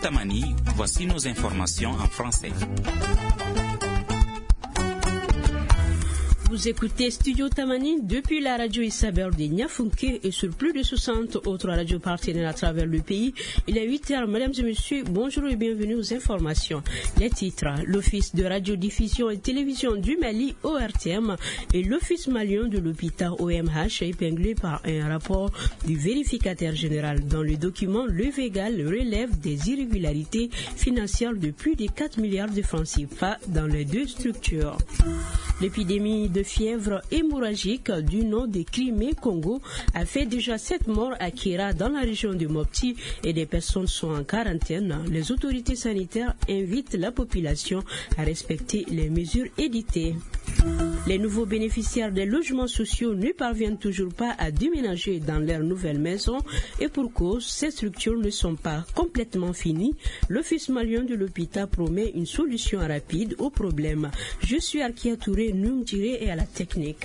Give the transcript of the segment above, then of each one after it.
Tamani, voici nos informations en français. Vous écoutez Studio Tamani depuis la radio Isabelle de Niafunke et sur plus de 60 autres radios partenaires à travers le pays. Il est 8h, mesdames et messieurs, bonjour et bienvenue aux informations. Les titres, l'Office de radiodiffusion et télévision du Mali, ORTM, et l'Office malien de l'hôpital OMH, épinglé par un rapport du vérificateur général. Dans le document, le VEGAL relève des irrégularités financières de plus de 4 milliards de francs CFA dans les deux structures. L'épidémie de fièvre hémorragique du nom de Crimée-Congo a fait déjà 7 morts à Kira dans la région de Mopti et des personnes sont en quarantaine. Les autorités sanitaires invitent la population à respecter les mesures édictées. Les nouveaux bénéficiaires des logements sociaux ne parviennent toujours pas à déménager dans leur nouvelle maison et pour cause, ces structures ne sont pas complètement finies. L'Office malien de l'hôpital promet une solution rapide au problème. Je suis Arkia Touré, Noum Tiré et à la technique.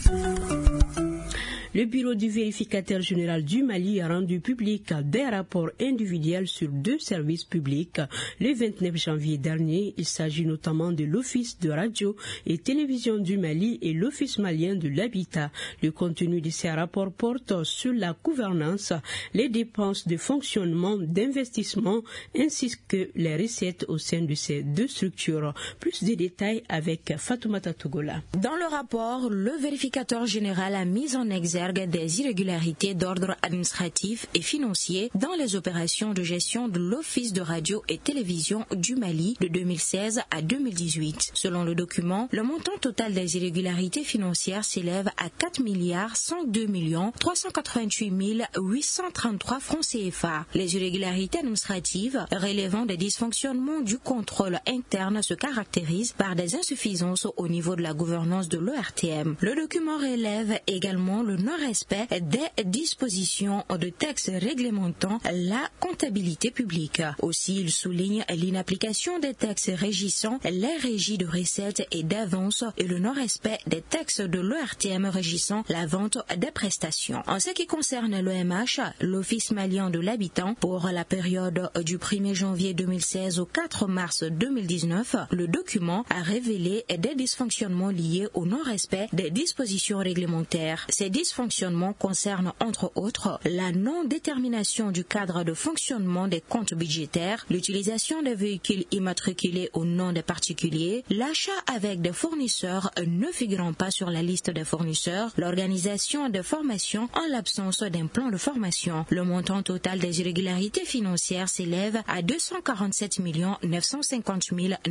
Le bureau du vérificateur général du Mali a rendu public des rapports individuels sur 2 services publics le 29 janvier dernier. Il s'agit notamment de l'Office de radio et télévision du Mali et l'Office malien de l'habitat. Le contenu de ces rapports porte sur la gouvernance, les dépenses de fonctionnement, d'investissement ainsi que les recettes au sein de ces 2 structures. Plus de détails avec Fatoumata Togola. Dans le rapport, le vérificateur général a mis en exergue des irrégularités d'ordre administratif et financier dans les opérations de gestion de l'Office de radio et télévision du Mali de 2016 à 2018. Selon le document, le montant total des irrégularités financières s'élève à 4 102 388 833 francs CFA. Les irrégularités administratives relevant des dysfonctionnements du contrôle interne se caractérisent par des insuffisances au niveau de la gouvernance de l'ORTM. Le document relève également le non-respect des dispositions de textes réglementant la comptabilité publique. Aussi, il souligne l'inapplication des textes régissant les régies de recettes et d'avances et le non-respect des textes de l'ORTM régissant la vente des prestations. En ce qui concerne l'OMH, l'Office malien de l'habitant, pour la période du 1er janvier 2016 au 4 mars 2019, le document a révélé des dysfonctionnements liés au non-respect des dispositions réglementaires. Ces dysfonctionnements concernent entre autres la non-détermination du cadre de fonctionnement des comptes budgétaires, l'utilisation des véhicules immatriculés au nom des particuliers, l'achat avec des fournisseurs ne figurant pas sur la liste des fournisseurs, l'organisation de formations en l'absence d'un plan de formation. Le montant total des irrégularités financières s'élève à 247 950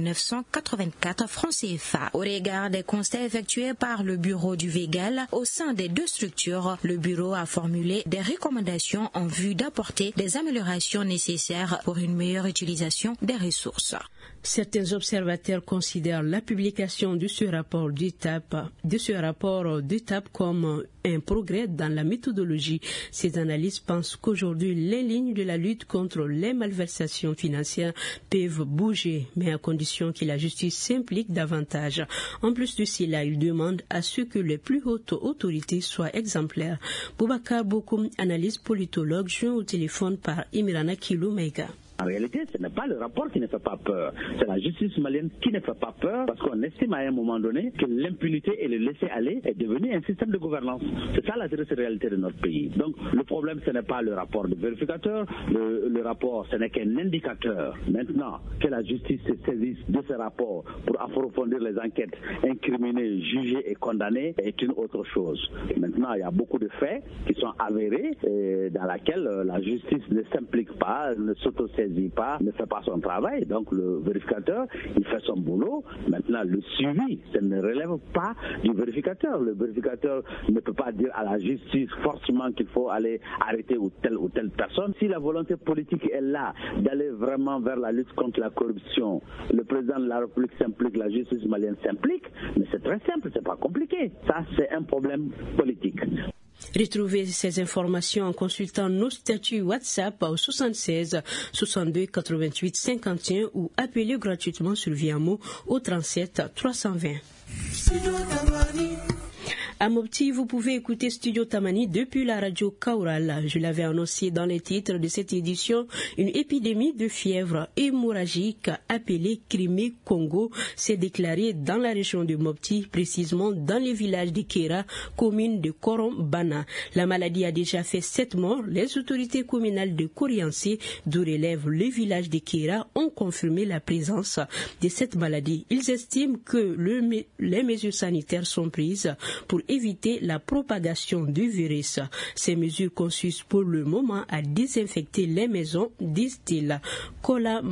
984 francs CFA. Au regard des constats effectués par le bureau du VEGAL au sein des 2 structures, le bureau a formulé des recommandations en vue d'apporter des améliorations nécessaires pour une meilleure utilisation des ressources. Certains observateurs considèrent la publication de ce rapport d'étape comme un progrès dans la méthodologie. Ces analystes pensent qu'aujourd'hui, les lignes de la lutte contre les malversations financières peuvent bouger, mais à condition que la justice s'implique davantage. En plus de cela, ils demandent à ce que les plus hautes autorités soient exemplaires. Boubacar Bokoum, analyste politologue, joint au téléphone par Imirana Kilou-Meiga. En réalité, ce n'est pas le rapport qui ne fait pas peur. C'est la justice malienne qui ne fait pas peur parce qu'on estime à un moment donné que l'impunité et le laisser-aller est devenu un système de gouvernance. C'est ça la triste réalité de notre pays. Donc, le problème, ce n'est pas le rapport du vérificateur. Le rapport, ce n'est qu'un indicateur. Maintenant, que la justice se saisisse de ce rapport pour approfondir les enquêtes, incriminer, juger et condamner est une autre chose. Maintenant, il y a beaucoup de faits qui sont avérés et dans lesquels la justice ne s'implique pas, ne s'autosaisit pas, ne fait pas son travail. Donc le vérificateur, il fait son boulot. Maintenant, le suivi, ça ne relève pas du vérificateur. Le vérificateur ne peut pas dire à la justice forcément qu'il faut aller arrêter ou telle personne. Si la volonté politique est là, d'aller vraiment vers la lutte contre la corruption, le président de la République s'implique, la justice malienne s'implique, mais c'est très simple, c'est pas compliqué. Ça, c'est un problème politique. Retrouvez ces informations en consultant nos statuts WhatsApp au 76 62 88 51 ou appelez gratuitement sur Viamo au 37 320. À Mopti, vous pouvez écouter Studio Tamani depuis la radio Kaoural. Je l'avais annoncé dans les titres de cette édition. Une épidémie de fièvre hémorragique appelée Crimée-Congo s'est déclarée dans la région de Mopti, précisément dans les villages de Kera, commune de Korombana. La maladie a déjà fait 7 morts. Les autorités communales de Koriansé, d'où relève le village de Kera, ont confirmé la présence de cette maladie. Ils estiment que les mesures sanitaires sont prises pour éviter la propagation du virus. Ces mesures consistent pour le moment à désinfecter les maisons, disent-ils. Kola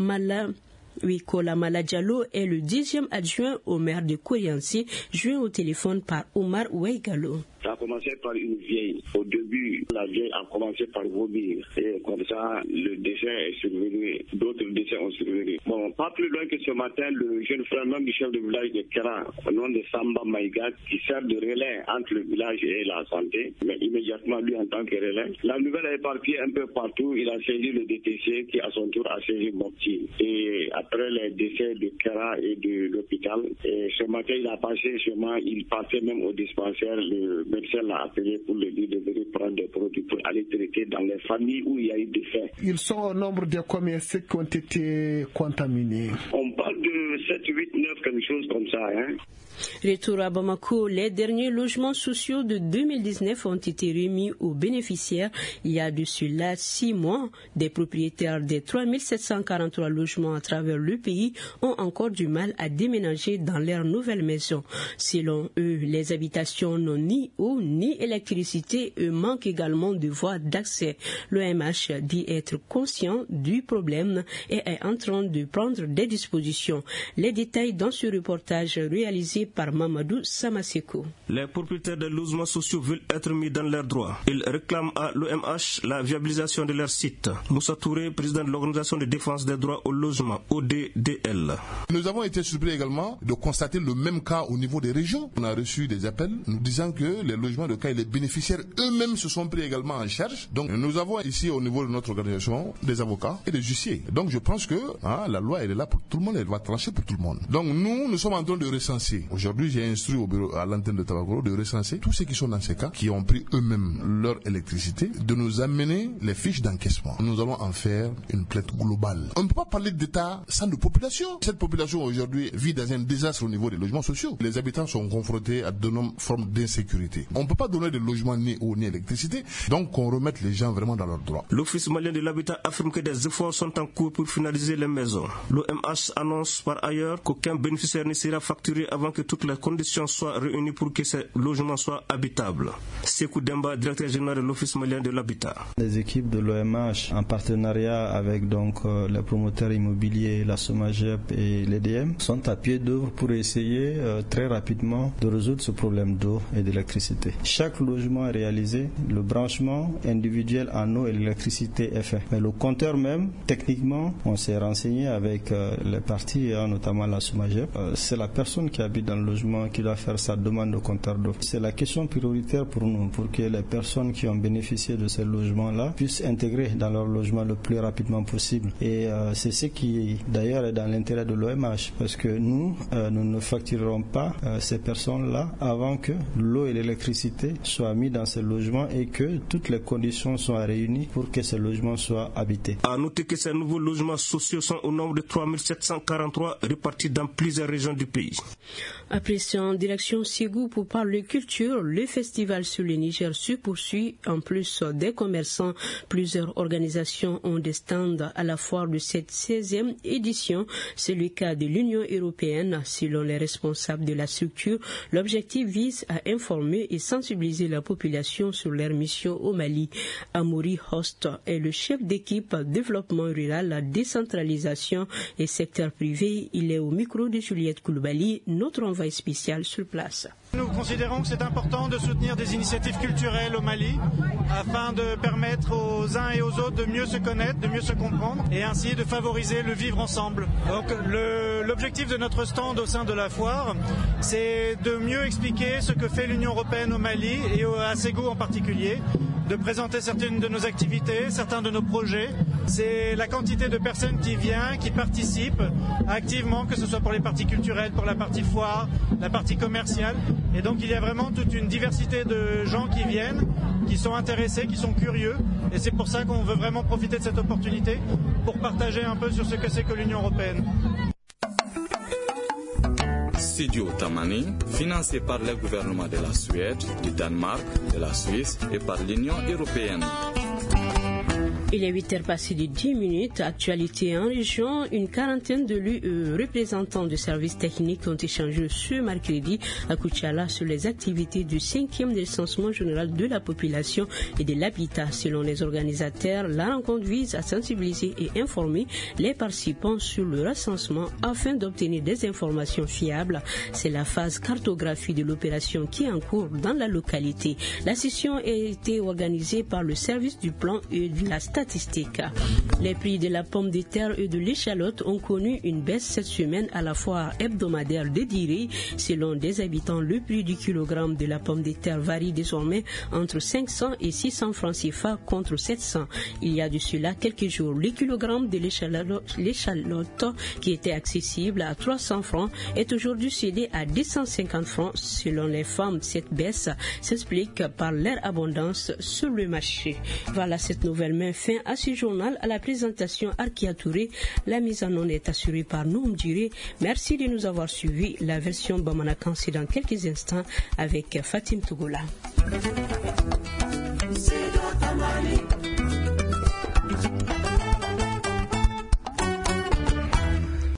Mala Diallo est le 10e adjoint au maire de Koriansé, joint au téléphone par Omar Oueigalo. Ça a commencé par une vieille. Au début, la vieille a commencé par vomir. Et comme ça, le décès est survenu. D'autres décès ont survenu. Bon, pas plus loin que ce matin, le jeune frère, même du chef de village de Kera, au nom de Samba Maïga, qui sert de relais entre le village et la santé, mais immédiatement lui en tant que relais. La nouvelle est partie un peu partout. Il a saisi le DTC qui à son tour a saisi Mopti. Et après les décès de Kera et de l'hôpital, et ce matin, il a passé chemin, il passait même au dispensaire, le médecin l'a appelé pour lui dire de venir prendre des produits pour aller traiter dans les familles où il y a eu des faits. Ils sont au nombre de combien ceux qui ont été contaminés? On parle de 7, 8, 9, quelque chose comme ça. Retour à Bamako, les derniers logements sociaux de 2019 ont été remis aux bénéficiaires il y a de cela 6 mois. Des propriétaires des 3743 logements à travers le pays ont encore du mal à déménager dans leur nouvelle maison. Selon eux, les habitations n'ont ni eau ni électricité et manquent également de voies d'accès. L'OMH dit être conscient du problème et est en train de prendre des dispositions. Les détails dans ce reportage réalisé par Mamadou Samaseko. Les propriétaires des logements sociaux veulent être mis dans leurs droits. Ils réclament à l'OMH la viabilisation de leur site. Moussa Touré, président de l'Organisation de défense des droits au logement, ODDL. Nous avons été surpris également de constater le même cas au niveau des régions. On a reçu des appels nous disant que les logements de cas et les bénéficiaires eux-mêmes se sont pris également en charge. Donc nous avons ici au niveau de notre organisation des avocats et des huissiers. Donc je pense que la loi elle est là pour tout le monde, elle va trancher pour tout le monde. Donc nous sommes en train de recenser. Aujourd'hui, j'ai instruit au bureau, à l'antenne de Tabakoro, de recenser tous ceux qui sont dans ces cas, qui ont pris eux-mêmes leur électricité, de nous amener les fiches d'encaissement. Nous allons en faire une plainte globale. On ne peut pas parler d'État sans de population. Cette population aujourd'hui vit dans un désastre au niveau des logements sociaux. Les habitants sont confrontés à de nombreuses formes d'insécurité. On ne peut pas donner de logement ni eau ni électricité, donc qu'on remette les gens vraiment dans leurs droits. L'Office malien de l'habitat affirme que des efforts sont en cours pour finaliser les maisons. L'OMH annonce par ailleurs qu'aucun bénéficiaire ne sera facturé avant que toutes les conditions soient réunies pour que ces logements soient habitables. Sekou Demba, directeur général de l'Office malien de l'habitat. Les équipes de l'OMH, en partenariat avec les promoteurs immobiliers, la SOMAGEP et l'EDM, sont à pied d'œuvre pour essayer très rapidement de résoudre ce problème d'eau et d'électricité. Chaque logement est réalisé, le branchement individuel en eau et l'électricité est fait. Mais le compteur même, techniquement, on s'est renseigné avec les parties, notamment la SOMAGEP. C'est la personne qui habite dans le logement qui doit faire sa demande au compteur d'eau. C'est la question prioritaire pour nous, pour que les personnes qui ont bénéficié de ces logements-là puissent intégrer dans leur logement le plus rapidement possible. Et c'est ce qui, d'ailleurs, est dans l'intérêt de l'OMH, parce que nous ne facturerons pas ces personnes-là avant que l'eau et l'électricité soient mis dans ces logements et que toutes les conditions soient réunies pour que ces logements soient habités. À noter que ces nouveaux logements sociaux sont au nombre de 3743 répartis dans plusieurs régions du pays. Après en direction Ségou pour parler culture, le festival sur le Niger se poursuit. En plus des commerçants, plusieurs organisations ont des stands à la foire de cette 16e édition. C'est le cas de l'Union européenne. Selon les responsables de la structure, l'objectif vise à informer et sensibiliser la population sur leur mission au Mali. Amouri Host est le chef d'équipe développement rural, la décentralisation et secteur privé. Il est au micro de Juliette Koulibaly, notre envoyé spécial sur place. Nous considérons que c'est important de soutenir des initiatives culturelles au Mali afin de permettre aux uns et aux autres de mieux se connaître, de mieux se comprendre et ainsi de favoriser le vivre ensemble. Donc l'objectif de notre stand au sein de la foire, c'est de mieux expliquer ce que fait l'Union européenne au Mali et à Ségou en particulier, de présenter certaines de nos activités, certains de nos projets c'est la quantité de personnes qui viennent, qui participent activement, que ce soit pour les parties culturelles, pour la partie foire, la partie commerciale. Et donc il y a vraiment toute une diversité de gens qui viennent, qui sont intéressés, qui sont curieux. Et c'est pour ça qu'on veut vraiment profiter de cette opportunité pour partager un peu sur ce que c'est que l'Union européenne. Studio Tamani, financé par le gouvernement de la Suède, du Danemark, de la Suisse et par l'Union européenne. Il est 8h passé de 10 minutes. Actualité en région, une quarantaine de représentants de services techniques ont échangé ce mercredi à Koutiala sur les activités du 5e recensement général de la population et de l'habitat. Selon les organisateurs, la rencontre vise à sensibiliser et informer les participants sur le recensement afin d'obtenir des informations fiables. C'est la phase cartographie de l'opération qui est en cours dans la localité. La session a été organisée par le service du plan et de la statistique. Les prix de la pomme de terre et de l'échalote ont connu une baisse cette semaine à la foire hebdomadaire de Diré. Selon des habitants, le prix du kilogramme de la pomme de terre varie désormais entre 500 et 600 francs CFA contre 700. Il y a de cela quelques jours, le kilogramme de l'échalote qui était accessible à 300 francs est aujourd'hui cédé à 250 francs. Selon les femmes, cette baisse s'explique par leur abondance sur le marché. Voilà, cette nouvelle met fin à ce journal. À la présentation, Arkia Touré. La mise en onde est assurée par Noum Duré. Merci de nous avoir suivis. La version Bamanakan, c'est dans quelques instants avec Fatim Tougoula.